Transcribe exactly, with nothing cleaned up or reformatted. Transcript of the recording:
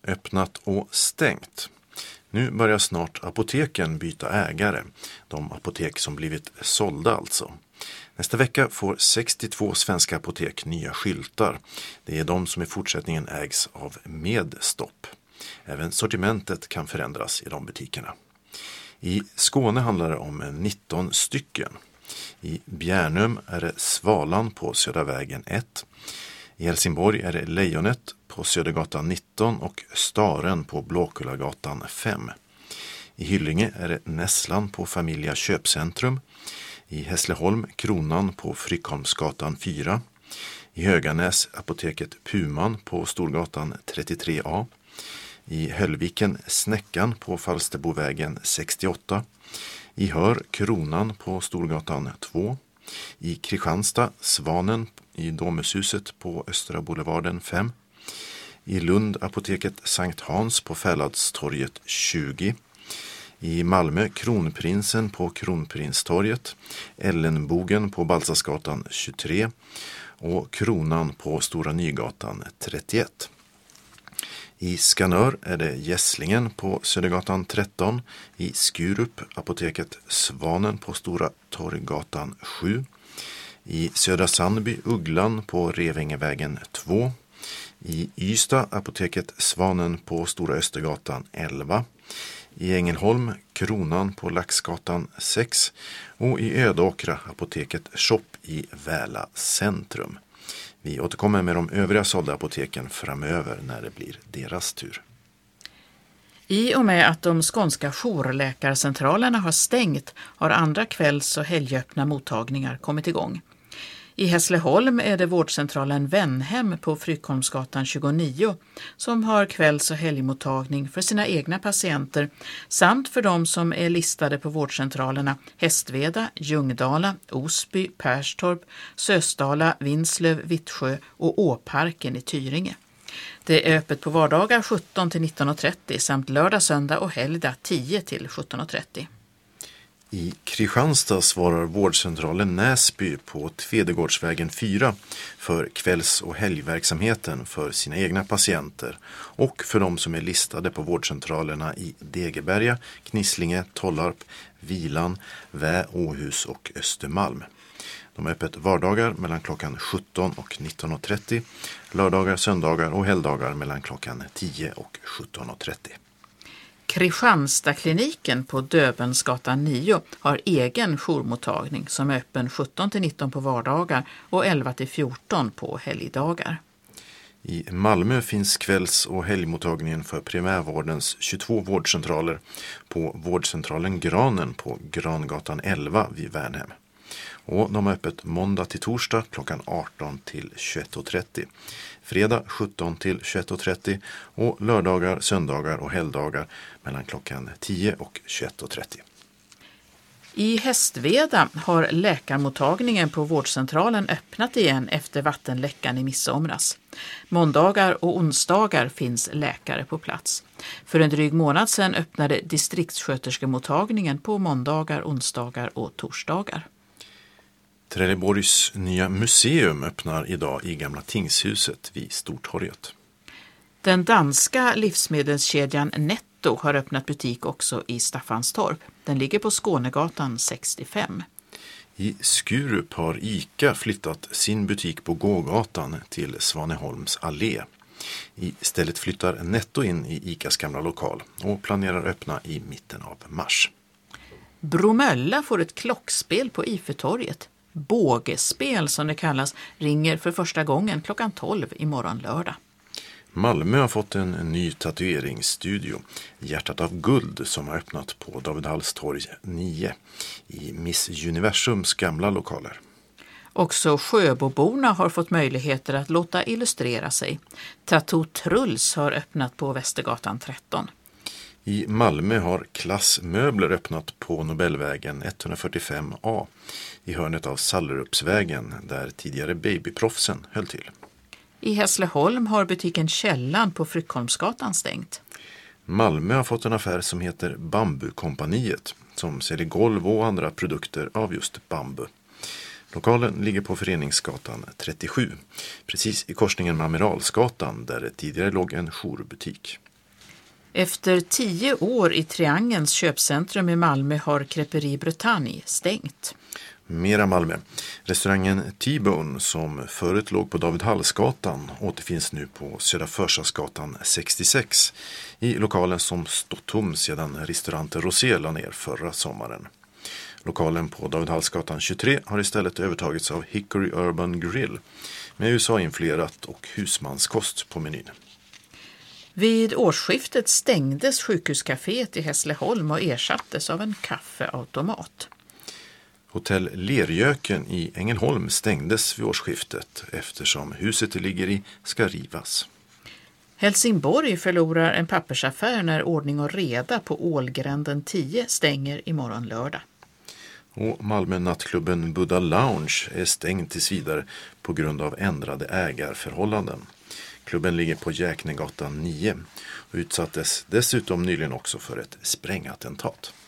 öppnat och stängt. Nu börjar snart apoteken byta ägare, de apotek som blivit sålda alltså. Nästa vecka får sextiotvå svenska apotek nya skyltar. Det är de som i fortsättningen ägs av Medstopp. Även sortimentet kan förändras i de butikerna. I Skåne handlar det om nitton stycken. I Bjärnum är det Svalan på Södervägen ett. I Helsingborg är det Lejonet på Södergatan nitton och Staren på Blåkullagatan fem. I Hyllinge är det Nässlan på Familja Köpcentrum. I Hässleholm Kronan på Fryckholmsgatan fyra. I Höganäs apoteket Puman på Storgatan trettiotre A. I Höllviken Snäckan på Falsterbovägen sextioåtta. I Hör Kronan på Storgatan två. I Kristianstad Svanen i Domushuset på Östra Boulevarden fem. I Lund apoteket Sankt Hans på Fälladstorget tjugo. I Malmö Kronprinsen på Kronprinstorget, Ellenbogen på Balsasgatan tjugotre och Kronan på Stora Nygatan trettioett. I Skanör är det Gässlingen på Södergatan tretton, i Skurup apoteket Svanen på Stora Torggatan sju, i Södra Sandby Ugglan på Revingevägen två, i Ystad apoteket Svanen på Stora Östergatan elva, i Ängelholm Kronan på Laxgatan sex och i Ödåkra apoteket Shop i Väla centrum. Vi återkommer med de övriga sålda apoteken framöver när det blir deras tur. I och med att de skånska jourläkarcentralerna har stängt har andra kvälls- och helgöppna mottagningar kommit igång. I Hässleholm är det vårdcentralen Vennhem på Fryckholmsgatan tjugonio som har kvälls- och helgmottagning för sina egna patienter samt för de som är listade på vårdcentralerna Hästveda, Ljungdala, Osby, Perstorp, Sösdala, Vinslöv, Vittsjö och Åparken i Tyringe. Det är öppet på vardagar sjutton till nitton och trettio samt lördag, söndag och helgdag tio till sjutton och trettio. I Kristianstad svarar vårdcentralen Näsby på Tvedegårdsvägen fyra för kvälls- och helgverksamheten för sina egna patienter och för de som är listade på vårdcentralerna i Degeberga, Knislinge, Tollarp, Vilan, Vä, Åhus och Östermalm. De är öppet vardagar mellan klockan sjutton och nitton och trettio, lördagar, söndagar och helgdagar mellan klockan tio och sjutton och trettio. Kristianstadkliniken på Döbensgatan nio har egen jourmottagning som är öppen sjutton till nitton på vardagar och elva till fjorton på helgdagar. I Malmö finns kvälls- och helgmottagningen för primärvårdens tjugotvå vårdcentraler på vårdcentralen Granen på Grangatan elva vid Värnhem. Och de är öppet måndag till torsdag klockan arton till tjugoett och trettio, fredag sjutton till tjugoett och trettio och lördagar, söndagar och helgdagar mellan klockan tio och tjugoett och trettio. I Hästveda har läkarmottagningen på vårdcentralen öppnat igen efter vattenläckan i midsomras. Måndagar och onsdagar finns läkare på plats. För en dryg månad sedan öppnade distriktssköterskemottagningen på måndagar, onsdagar och torsdagar. Trelleborgs nya museum öppnar idag i Gamla Tingshuset vid Stortorget. Den danska livsmedelskedjan Netto har öppnat butik också i Staffanstorp. Den ligger på Skånegatan sextiofem. I Skurup har ICA flyttat sin butik på Gågatan till Svaneholms allé. Istället flyttar Netto in i ICAs gamla lokal och planerar öppna i mitten av mars. Bromölla får ett klockspel på Ifetorget. Bågespel som det kallas ringer för första gången klockan tolv imorgon lördag. Malmö har fått en ny tatueringsstudio, Hjärtat av guld, som har öppnat på David Halls torg nio i Miss Universums gamla lokaler. Också Sjöboborna har fått möjligheter att låta illustrera sig. Tattoo Truls har öppnat på Västergatan tretton. I Malmö har Klassmöbler öppnat på Nobelvägen etthundrafyrtiofem A i hörnet av Sallerupsvägen där tidigare Babyproffsen höll till. I Hässleholm har butiken Källan på Fryckholmsgatan stängt. Malmö har fått en affär som heter Bambukompaniet som säljer golv och andra produkter av just bambu. Lokalen ligger på Föreningsgatan trettiosju, precis i korsningen med Amiralsgatan där det tidigare låg en jourbutik. Efter tio år i Triangelns köpcentrum i Malmö har Crêperie Bretagne stängt. Mera Malmö. Restaurangen T-Bone som förut låg på David Hallsgatan återfinns nu på Södra Förstadsgatan sextiosex i lokalen som stått tom sedan restauranten Rosé la ner förra sommaren. Lokalen på David Hallsgatan tjugotre har istället övertagits av Hickory Urban Grill med U S A-inflerat och husmanskost på menyn. Vid årsskiftet stängdes sjukhuscaféet i Hässleholm och ersattes av en kaffeautomat. Hotell Lerjöken i Ängelholm stängdes vid årsskiftet eftersom huset det ligger i ska rivas. Helsingborg förlorar en pappersaffär när Ordning och reda på Ålgränden tio stänger imorgon lördag. Och Malmö nattklubben Buddha Lounge är stängd tills vidare på grund av ändrade ägarförhållanden. Klubben ligger på Jäknegatan nio och utsattes dessutom nyligen också för ett sprängattentat.